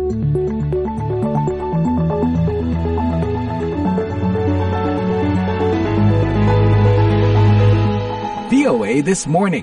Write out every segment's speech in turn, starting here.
VOA This Morning.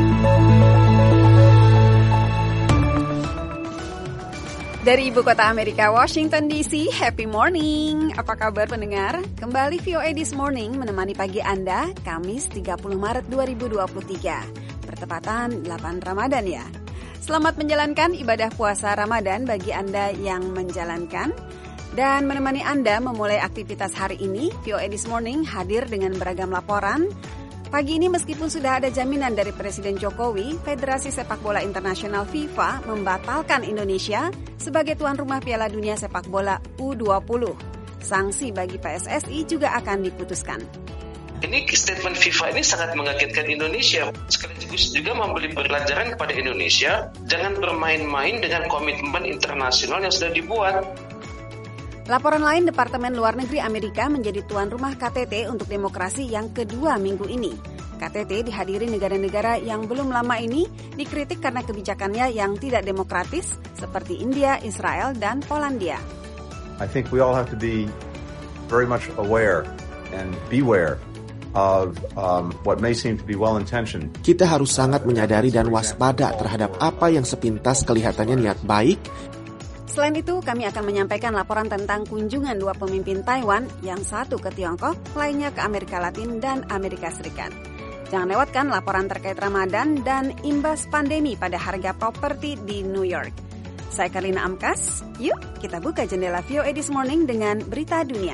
Dari Ibu Kota Amerika, Washington DC, happy morning. Apa kabar pendengar? Kembali VOA This Morning menemani pagi Anda, Kamis 30 Maret 2023. Bertepatan 8 Ramadan ya. Selamat menjalankan ibadah puasa Ramadan bagi Anda yang menjalankan. Dan menemani Anda memulai aktivitas hari ini, VOA This Morning hadir dengan beragam laporan. Pagi ini meskipun sudah ada jaminan dari Presiden Jokowi, Federasi Sepak Bola Internasional FIFA membatalkan Indonesia sebagai tuan rumah Piala Dunia Sepak Bola U20. Sanksi bagi PSSI juga akan diputuskan. Ini statement FIFA ini sangat mengagetkan Indonesia. Sekaligus juga memberi pelajaran kepada Indonesia, jangan bermain-main dengan komitmen internasional yang sudah dibuat. Laporan lain, Departemen Luar Negeri Amerika menjadi tuan rumah KTT untuk demokrasi yang kedua minggu ini. KTT dihadiri negara-negara yang belum lama ini dikritik karena kebijakannya yang tidak demokratis seperti India, Israel, dan Polandia. I think we all have to be very much aware and beware of what may seem to be well-intentioned. Kita harus sangat menyadari dan waspada terhadap apa yang sepintas kelihatannya niat baik. Selain itu, kami akan menyampaikan laporan tentang kunjungan dua pemimpin Taiwan, yang satu ke Tiongkok, lainnya ke Amerika Latin dan Amerika Serikat. Jangan lewatkan laporan terkait Ramadan dan imbas pandemi pada harga properti di New York. Saya Karlina Amkas, yuk kita buka jendela VOA This Morning dengan berita dunia.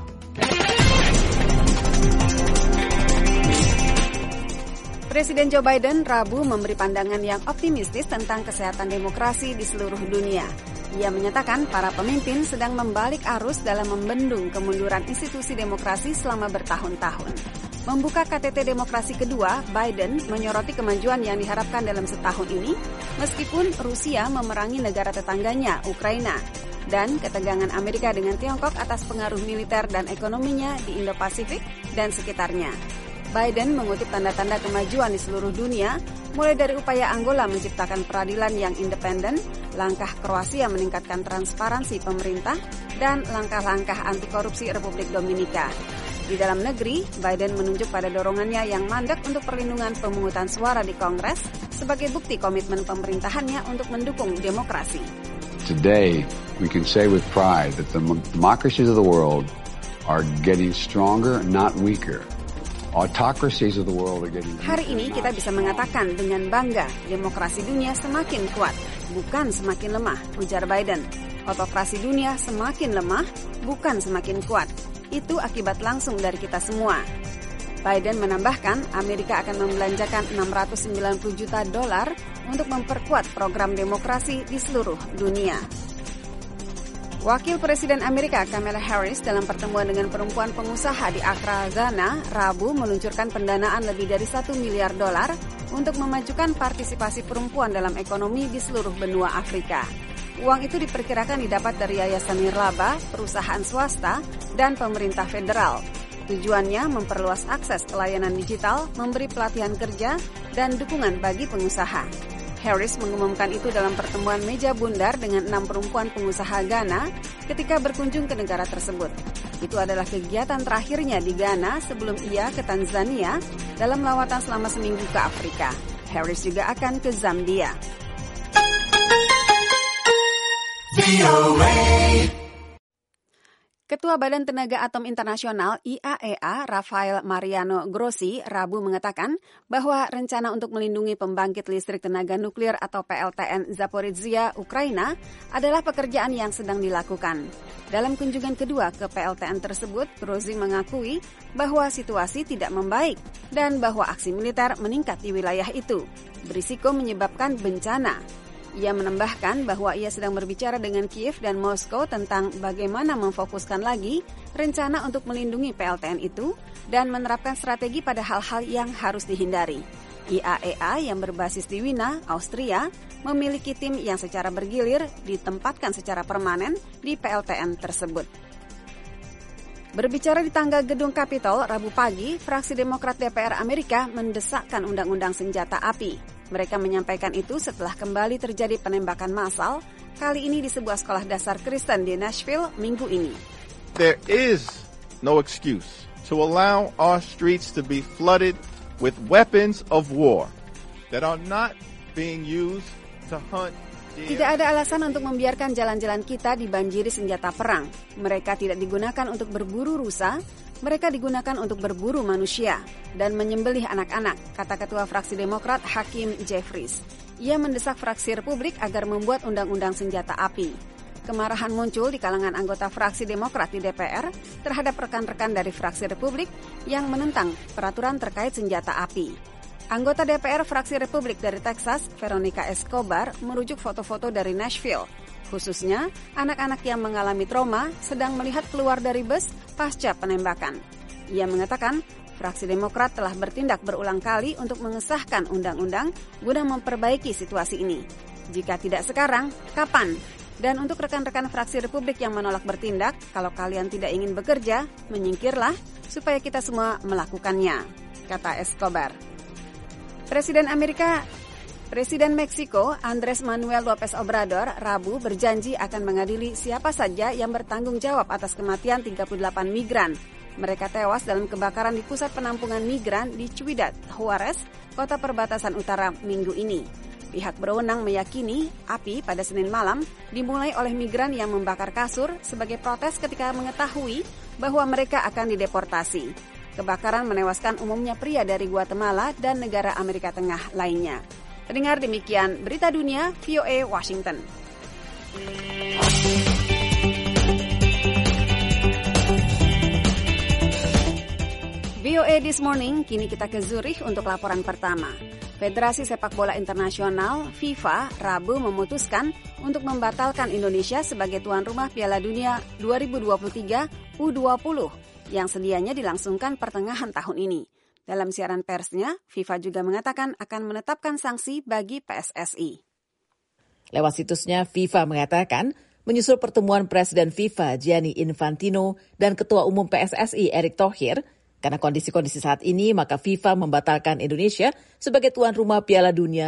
Presiden Joe Biden Rabu memberi pandangan yang optimistis tentang kesehatan demokrasi di seluruh dunia. Ia menyatakan para pemimpin sedang membalik arus dalam membendung kemunduran institusi demokrasi selama bertahun-tahun. Membuka KTT demokrasi kedua, Biden menyoroti kemajuan yang diharapkan dalam setahun ini, meskipun Rusia memerangi negara tetangganya, Ukraina, dan ketegangan Amerika dengan Tiongkok atas pengaruh militer dan ekonominya di Indo-Pasifik dan sekitarnya. Biden mengutip tanda-tanda kemajuan di seluruh dunia, mulai dari upaya Angola menciptakan peradilan yang independen, langkah Kroasia meningkatkan transparansi pemerintah, dan langkah-langkah anti korupsi Republik Dominika. Di dalam negeri, Biden menunjuk pada dorongannya yang mandek untuk perlindungan pemungutan suara di Kongres sebagai bukti komitmen pemerintahannya untuk mendukung demokrasi. Today, we can say with pride that the democracies of the world are getting stronger, not weaker. Autocracies of the world are getting weaker. Hari ini kita bisa mengatakan dengan bangga, demokrasi dunia semakin kuat, bukan semakin lemah, ujar Biden. Autokrasi dunia semakin lemah, bukan semakin kuat. Itu akibat langsung dari kita semua. Biden menambahkan Amerika akan membelanjakan $690 juta untuk memperkuat program demokrasi di seluruh dunia. Wakil Presiden Amerika Kamala Harris dalam pertemuan dengan perempuan pengusaha di Accra, Ghana, Rabu meluncurkan pendanaan lebih dari $1 miliar untuk memajukan partisipasi perempuan dalam ekonomi di seluruh benua Afrika. Uang itu diperkirakan didapat dari Yayasan Nirlaba, perusahaan swasta, dan pemerintah federal. Tujuannya memperluas akses pelayanan digital, memberi pelatihan kerja, dan dukungan bagi pengusaha. Harris mengumumkan itu dalam pertemuan meja bundar dengan 6 perempuan pengusaha Ghana ketika berkunjung ke negara tersebut. Itu adalah kegiatan terakhirnya di Ghana sebelum ia ke Tanzania dalam lawatan selama seminggu ke Afrika. Harris juga akan ke Zambia. Ketua Badan Tenaga Atom Internasional IAEA, Rafael Mariano Grossi, Rabu mengatakan bahwa rencana untuk melindungi pembangkit listrik tenaga nuklir atau PLTN Zaporizhzhia, Ukraina, adalah pekerjaan yang sedang dilakukan. Dalam kunjungan kedua ke PLTN tersebut, Grossi mengakui bahwa situasi tidak membaik dan bahwa aksi militer meningkat di wilayah itu, berisiko menyebabkan bencana. Ia menambahkan bahwa ia sedang berbicara dengan Kiev dan Moskow tentang bagaimana memfokuskan lagi rencana untuk melindungi PLTN itu dan menerapkan strategi pada hal-hal yang harus dihindari. IAEA yang berbasis di Wina, Austria, memiliki tim yang secara bergilir ditempatkan secara permanen di PLTN tersebut. Berbicara di tangga gedung Capitol Rabu pagi, fraksi Demokrat DPR Amerika mendesakkan undang-undang senjata api. Mereka menyampaikan itu setelah kembali terjadi penembakan massal, kali ini di sebuah sekolah dasar Kristen di Nashville minggu ini. There is no excuse to allow our streets to be flooded with weapons of war that are not being used to hunt. Tidak ada alasan untuk membiarkan jalan-jalan kita dibanjiri senjata perang. Mereka tidak digunakan untuk berburu rusa, mereka digunakan untuk berburu manusia dan menyembelih anak-anak, kata Ketua Fraksi Demokrat Hakeem Jeffries. Ia mendesak fraksi Republik agar membuat undang-undang senjata api. Kemarahan muncul di kalangan anggota fraksi Demokrat di DPR terhadap rekan-rekan dari fraksi Republik yang menentang peraturan terkait senjata api. Anggota DPR fraksi Republik dari Texas, Veronica Escobar, merujuk foto-foto dari Nashville. Khususnya, anak-anak yang mengalami trauma sedang melihat keluar dari bus pasca penembakan. Ia mengatakan, fraksi Demokrat telah bertindak berulang kali untuk mengesahkan undang-undang guna memperbaiki situasi ini. Jika tidak sekarang, kapan? Dan untuk rekan-rekan fraksi Republik yang menolak bertindak, kalau kalian tidak ingin bekerja, menyingkirlah supaya kita semua melakukannya, kata Escobar. Presiden Meksiko Andrés Manuel López Obrador Rabu berjanji akan mengadili siapa saja yang bertanggung jawab atas kematian 38 migran. Mereka tewas dalam kebakaran di pusat penampungan migran di Ciudad Juárez, kota perbatasan utara minggu ini. Pihak berwenang meyakini api pada Senin malam dimulai oleh migran yang membakar kasur sebagai protes ketika mengetahui bahwa mereka akan dideportasi. Kebakaran menewaskan umumnya pria dari Guatemala dan negara Amerika Tengah lainnya. Pendengar, demikian berita dunia VOA Washington. VOA This Morning, kini kita ke Zurich untuk laporan pertama. Federasi Sepak Bola Internasional FIFA Rabu memutuskan untuk membatalkan Indonesia sebagai tuan rumah Piala Dunia 2023 U20 yang sedianya dilangsungkan pertengahan tahun ini. Dalam siaran persnya, FIFA juga mengatakan akan menetapkan sanksi bagi PSSI. Lewat situsnya, FIFA mengatakan menyusul pertemuan Presiden FIFA Gianni Infantino dan Ketua Umum PSSI Erick Thohir, karena kondisi-kondisi saat ini, maka FIFA membatalkan Indonesia sebagai tuan rumah Piala Dunia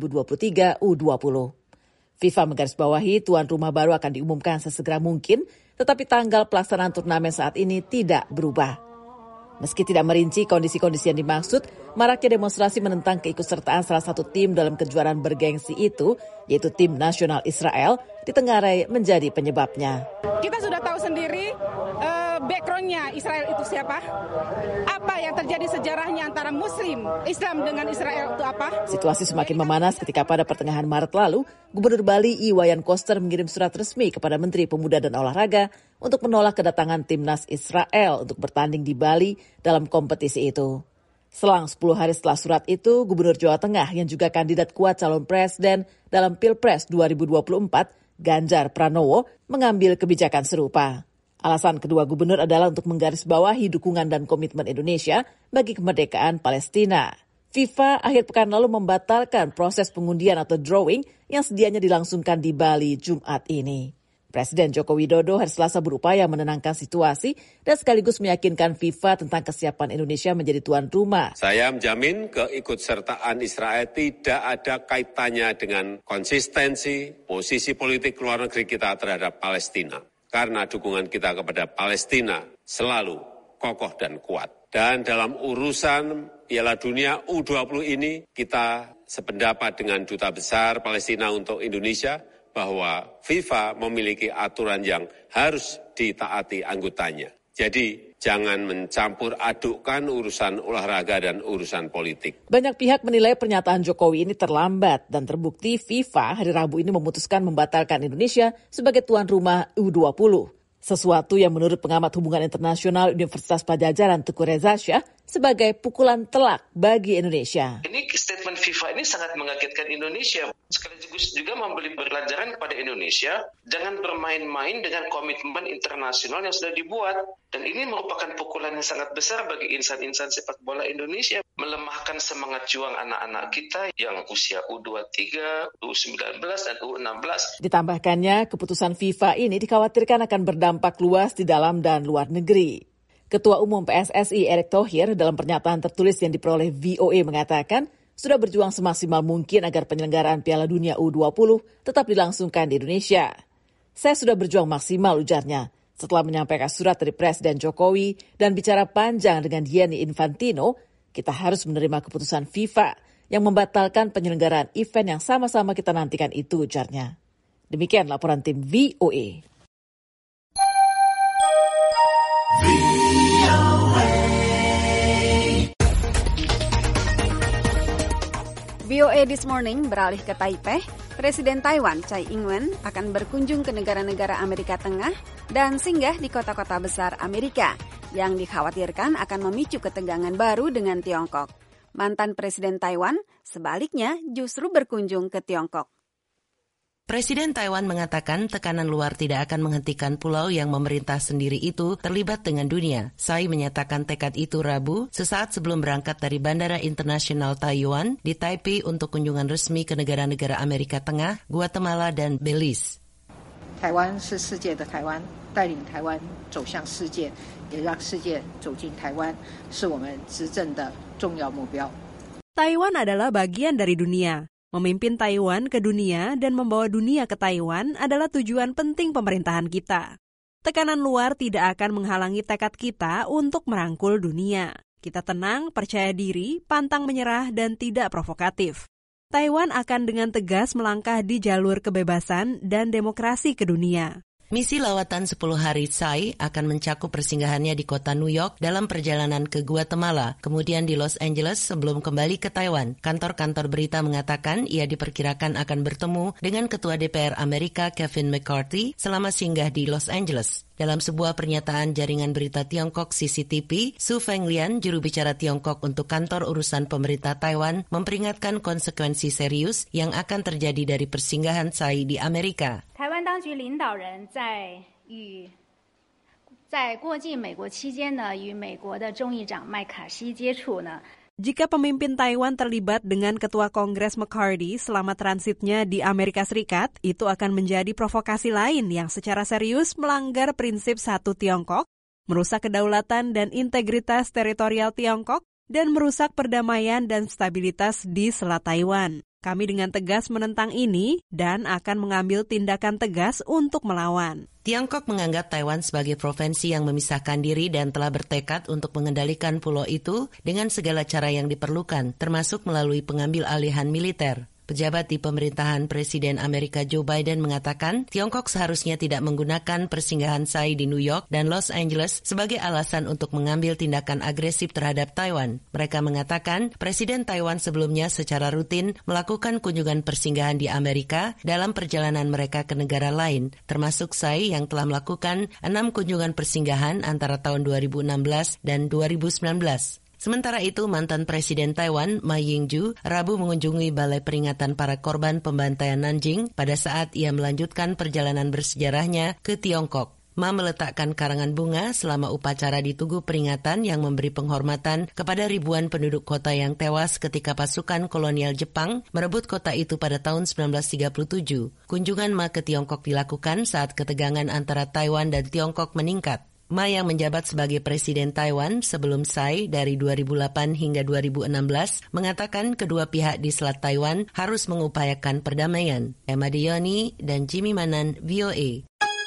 2023 U20. FIFA menggarisbawahi tuan rumah baru akan diumumkan sesegera mungkin, tetapi tanggal pelaksanaan turnamen saat ini tidak berubah. Meski tidak merinci kondisi-kondisi yang dimaksud, maraknya demonstrasi menentang keikutsertaan salah satu tim dalam kejuaraan bergengsi itu, yaitu tim nasional Israel, ditengarai menjadi penyebabnya. Kita sudah tahu sendiri background-nya Israel itu siapa, apa yang terjadi sejarahnya antara Muslim, Islam dengan Israel itu apa. Situasi semakin memanas ketika pada pertengahan Maret lalu, Gubernur Bali Iwayan Koster mengirim surat resmi kepada Menteri Pemuda dan Olahraga untuk menolak kedatangan timnas Israel untuk bertanding di Bali dalam kompetisi itu. Selang 10 hari setelah surat itu, Gubernur Jawa Tengah yang juga kandidat kuat calon presiden dalam Pilpres 2024, Ganjar Pranowo, mengambil kebijakan serupa. Alasan kedua gubernur adalah untuk menggarisbawahi dukungan dan komitmen Indonesia bagi kemerdekaan Palestina. FIFA akhir pekan lalu membatalkan proses pengundian atau drawing yang sedianya dilangsungkan di Bali Jumat ini. Presiden Joko Widodo hari Selasa berupaya menenangkan situasi dan sekaligus meyakinkan FIFA tentang kesiapan Indonesia menjadi tuan rumah. Saya menjamin keikutsertaan Israel tidak ada kaitannya dengan konsistensi posisi politik luar negeri kita terhadap Palestina. Karena dukungan kita kepada Palestina selalu kokoh dan kuat. Dan dalam urusan Piala Dunia U20 ini, kita sependapat dengan Duta Besar Palestina untuk Indonesia bahwa FIFA memiliki aturan yang harus ditaati anggotanya. Jadi, jangan mencampur adukkan urusan olahraga dan urusan politik. Banyak pihak menilai pernyataan Jokowi ini terlambat dan terbukti FIFA hari Rabu ini memutuskan membatalkan Indonesia sebagai tuan rumah U20. Sesuatu yang menurut pengamat hubungan internasional Universitas Padjadjaran Teguh Reza Shah sebagai pukulan telak bagi Indonesia. Ini statement FIFA ini sangat mengagetkan Indonesia. Sekaligus juga memberi pelajaran kepada Indonesia, jangan bermain-main dengan komitmen internasional yang sudah dibuat. Dan ini merupakan pukulan yang sangat besar bagi insan-insan sepak bola Indonesia. Melemahkan semangat juang anak-anak kita yang usia U23, U19, dan U16. Ditambahkannya, keputusan FIFA ini dikhawatirkan akan berdampak luas di dalam dan luar negeri. Ketua Umum PSSI Erick Thohir dalam pernyataan tertulis yang diperoleh VOA mengatakan, sudah berjuang semaksimal mungkin agar penyelenggaraan Piala Dunia U20 tetap dilangsungkan di Indonesia. Saya sudah berjuang maksimal, ujarnya, setelah menyampaikan surat dari Presiden Jokowi dan bicara panjang dengan Gianni Infantino, kita harus menerima keputusan FIFA yang membatalkan penyelenggaraan event yang sama-sama kita nantikan itu, ujarnya. Demikian laporan tim VOA. VOA This Morning beralih ke Taipei. Presiden Taiwan Tsai Ing-wen akan berkunjung ke negara-negara Amerika Tengah dan singgah di kota-kota besar Amerika yang dikhawatirkan akan memicu ketegangan baru dengan Tiongkok. Mantan Presiden Taiwan sebaliknya justru berkunjung ke Tiongkok. Presiden Taiwan mengatakan tekanan luar tidak akan menghentikan pulau yang memerintah sendiri itu terlibat dengan dunia. Tsai menyatakan tekad itu Rabu sesaat sebelum berangkat dari Bandara Internasional Taiyuan di Taipei untuk kunjungan resmi ke negara-negara Amerika Tengah, Guatemala, dan Belize. Taiwan 是世界的台湾，带领台湾走向世界，也让世界走进台湾，是我们执政的重要目标。 Taiwan adalah bagian dari dunia. Memimpin Taiwan ke dunia dan membawa dunia ke Taiwan adalah tujuan penting pemerintahan kita. Tekanan luar tidak akan menghalangi tekad kita untuk merangkul dunia. Kita tenang, percaya diri, pantang menyerah, dan tidak provokatif. Taiwan akan dengan tegas melangkah di jalur kebebasan dan demokrasi ke dunia. Misi lawatan 10 hari Tsai akan mencakup persinggahannya di kota New York dalam perjalanan ke Guatemala, kemudian di Los Angeles sebelum kembali ke Taiwan. Kantor-kantor berita mengatakan ia diperkirakan akan bertemu dengan Ketua DPR Amerika Kevin McCarthy selama singgah di Los Angeles. Dalam sebuah pernyataan jaringan berita Tiongkok CCTV, Su Fenglian, juru bicara Tiongkok untuk kantor urusan pemerintah Taiwan, memperingatkan konsekuensi serius yang akan terjadi dari persinggahan Tsai di Amerika. Taiwan 当局领导人在过境美国期间呢，与美国的众议长麦卡锡接触呢。 Jika pemimpin Taiwan terlibat dengan Ketua Kongres McCarthy selama transitnya di Amerika Serikat, itu akan menjadi provokasi lain yang secara serius melanggar prinsip satu Tiongkok, merusak kedaulatan dan integritas teritorial Tiongkok, dan merusak perdamaian dan stabilitas di Selat Taiwan. Kami dengan tegas menentang ini dan akan mengambil tindakan tegas untuk melawan. Tiongkok menganggap Taiwan sebagai provinsi yang memisahkan diri dan telah bertekad untuk mengendalikan pulau itu dengan segala cara yang diperlukan, termasuk melalui pengambil alihan militer. Pejabat di pemerintahan Presiden Amerika Joe Biden mengatakan Tiongkok seharusnya tidak menggunakan persinggahan Tsai di New York dan Los Angeles sebagai alasan untuk mengambil tindakan agresif terhadap Taiwan. Mereka mengatakan Presiden Taiwan sebelumnya secara rutin melakukan kunjungan persinggahan di Amerika dalam perjalanan mereka ke negara lain, termasuk Tsai yang telah melakukan 6 kunjungan persinggahan antara tahun 2016 dan 2019. Sementara itu, mantan Presiden Taiwan, Ma Ying-jeou, Rabu mengunjungi Balai Peringatan Para Korban Pembantaian Nanjing pada saat ia melanjutkan perjalanan bersejarahnya ke Tiongkok. Ma meletakkan karangan bunga selama upacara di Tugu Peringatan yang memberi penghormatan kepada ribuan penduduk kota yang tewas ketika pasukan kolonial Jepang merebut kota itu pada tahun 1937. Kunjungan Ma ke Tiongkok dilakukan saat ketegangan antara Taiwan dan Tiongkok meningkat. Ma yang menjabat sebagai Presiden Taiwan sebelum Tsai dari 2008 hingga 2016 mengatakan kedua pihak di Selat Taiwan harus mengupayakan perdamaian. Emma Dioni dan Jimmy Manan, VOA.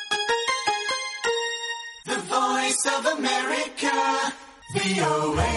The Voice of America, VOA.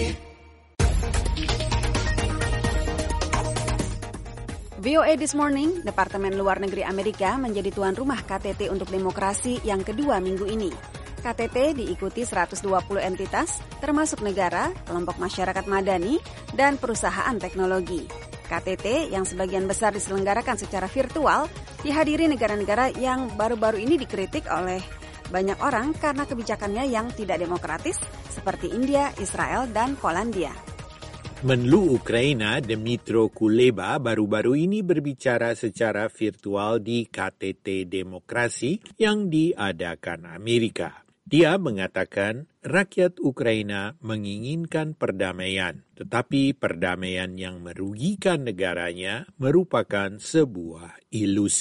VOA This Morning, Departemen Luar Negeri Amerika menjadi tuan rumah KTT untuk Demokrasi yang kedua minggu ini. KTT diikuti 120 entitas, termasuk negara, kelompok masyarakat madani, dan perusahaan teknologi. KTT yang sebagian besar diselenggarakan secara virtual, dihadiri negara-negara yang baru-baru ini dikritik oleh banyak orang karena kebijakannya yang tidak demokratis, seperti India, Israel, dan Polandia. Menlu Ukraina Dmytro Kuleba baru-baru ini berbicara secara virtual di KTT Demokrasi yang diadakan Amerika. Dia mengatakan rakyat Ukraina menginginkan perdamaian, tetapi perdamaian yang merugikan negaranya merupakan sebuah ilusi.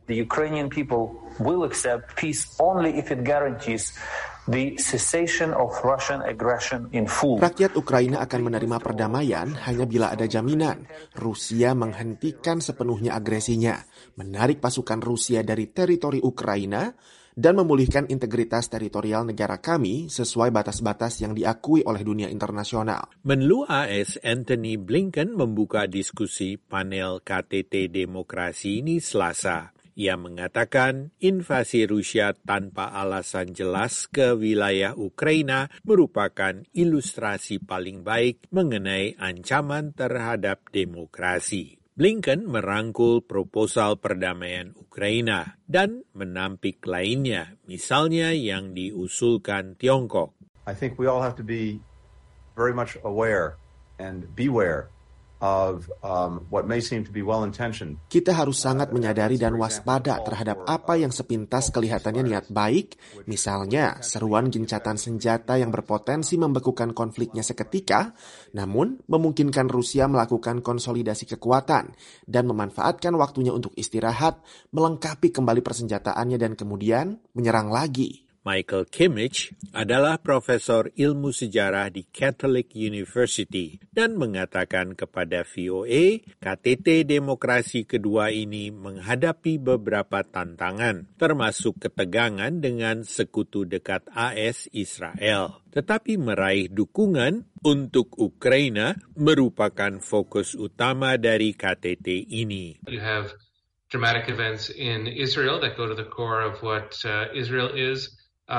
The Ukrainian people will accept peace only if it guarantees the cessation of Russian aggression in full. Rakyat Ukraina akan menerima perdamaian hanya bila ada jaminan Rusia menghentikan sepenuhnya agresinya, menarik pasukan Rusia dari teritori Ukraina, dan memulihkan integritas teritorial negara kami sesuai batas-batas yang diakui oleh dunia internasional. Menlu AS Antony Blinken membuka diskusi panel KTT Demokrasi ini Selasa. Ia mengatakan invasi Rusia tanpa alasan jelas ke wilayah Ukraina merupakan ilustrasi paling baik mengenai ancaman terhadap demokrasi. Blinken merangkul proposal perdamaian Ukraina dan menampik lainnya, misalnya yang diusulkan Tiongkok. I think we all have to be very much aware and beware of what may seem to be well-intentioned. Kita harus sangat menyadari dan waspada terhadap apa yang sepintas kelihatannya niat baik, misalnya seruan gencatan senjata yang berpotensi membekukan konfliknya seketika, namun memungkinkan Rusia melakukan konsolidasi kekuatan dan memanfaatkan waktunya untuk istirahat, melengkapi kembali persenjataannya dan kemudian menyerang lagi. Michael Kimmich adalah profesor ilmu sejarah di Catholic University dan mengatakan kepada VOA, KTT Demokrasi kedua ini menghadapi beberapa tantangan, termasuk ketegangan dengan sekutu dekat AS Israel. Tetapi meraih dukungan untuk Ukraina merupakan fokus utama dari KTT ini. You have dramatic events in Israel that go to the core of what Israel is.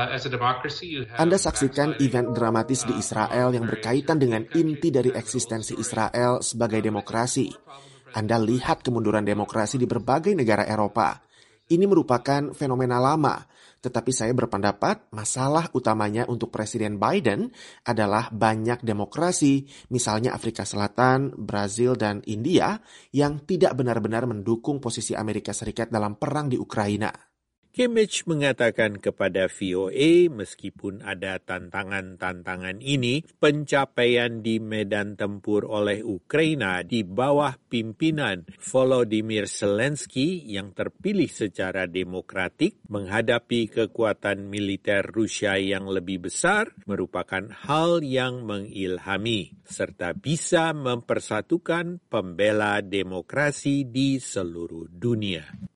Anda saksikan event dramatis di Israel yang berkaitan dengan inti dari eksistensi Israel sebagai demokrasi. Anda lihat kemunduran demokrasi di berbagai negara Eropa. Ini merupakan fenomena lama, tetapi saya berpendapat masalah utamanya untuk Presiden Biden adalah banyak demokrasi, misalnya Afrika Selatan, Brazil, dan India, yang tidak benar-benar mendukung posisi Amerika Serikat dalam perang di Ukraina. Kimmich mengatakan kepada VOA, meskipun ada tantangan-tantangan ini, pencapaian di medan tempur oleh Ukraina di bawah pimpinan Volodymyr Zelensky yang terpilih secara demokratik menghadapi kekuatan militer Rusia yang lebih besar merupakan hal yang mengilhami, serta bisa mempersatukan pembela demokrasi di seluruh dunia.